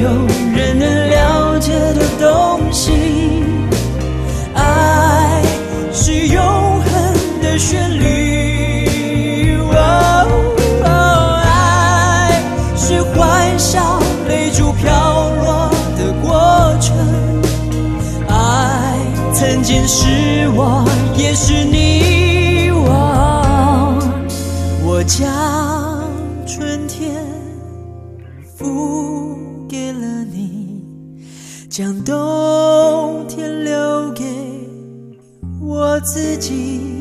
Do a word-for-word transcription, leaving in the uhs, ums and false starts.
人能了解的东西。爱是永恒的旋律，哦哦，爱是欢笑泪珠飘落的过程。爱曾经是我，也是你我。我将春天付给了你，将冬天留给我自己。